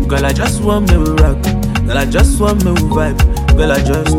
Girl, I just want me to rock. Girl, I just want me to vibe. Girl,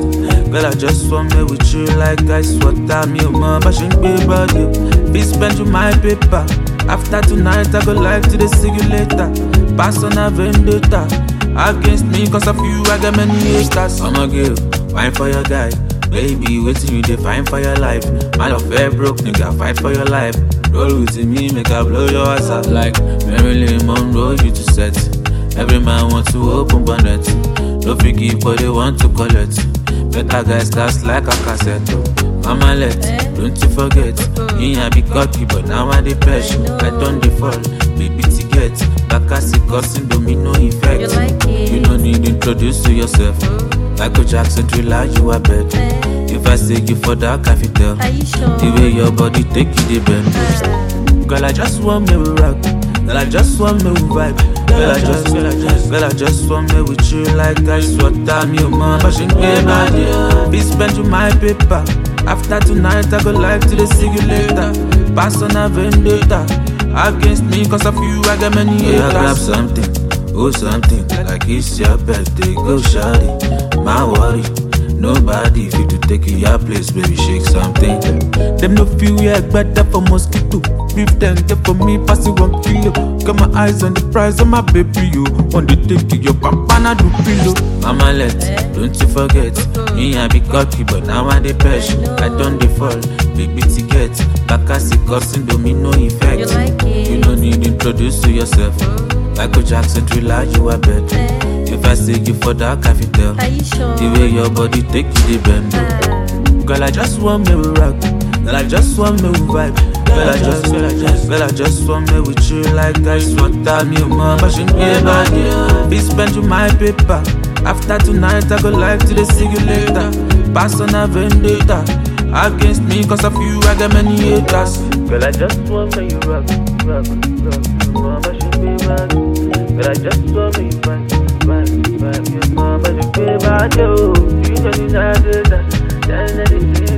I just want me with you like ice water. Me mama, but she ain't body. Be spend you my paper. After tonight, I go like to see you later. Pass on a vendetta against me, cause of you, I got many haters. I'm a girl, fine for your guy. Baby, waiting you define for your life. My love fair broke, nigga, fight for your life. Roll with me, make I blow your ass out like Marilyn Monroe, you to set. Every man wants to open bonnet. No forgive, but they want to collect. Better guys cast like a cassette. Mama let, don't you forget. Me I be cocky, but now I dey press. I don't default, baby to get. Back as it causing domino effect. You don't need to introduce to yourself. Michael Jackson thriller, you are bet. If I say you for that, I fit tell. The way your body take you, the bend. Girl, I just want me to rock. Girl, I just want me to vibe. Girl, I just want me with you like ice water. Me mama, but she ain't body. Be spend you my paper. After tonight, I go like to see you later. Pass on a vendetta against me, cause of you, I got many haters. Yeah, grab something, oh something, like it's your birthday, go shawty. My worry, nobody fit to take you your place, baby, shake something. Them no feel yeah, better for mosquito. Beef them, get for me, pass it 1 kilo. Got my eyes on the prize of my baby, you. On the take your pampana do pillow. Mama let, don't you forget. Me I be cocky, but now I dey press. I don't default, baby to get. Back as it causing domino effect. You don't need to introduce to yourself. Michael Jackson thriller, you are bet. If I say you for that, I fit tell. The way your body take you, the bend. Girl, I just want me to rock. Girl, I just want me to vibe. Girl, I just want me with you like ice water. Me mama, but she ain't body. Be spend you my paper. After tonight, I go like to see you later. Pass on a vendetta against me, cause of you, I got many haters. Girl, I just want me to rock. Mama, but she ain't body. Girl, I just want me to vibe. Your mama, but she ain't body. You know you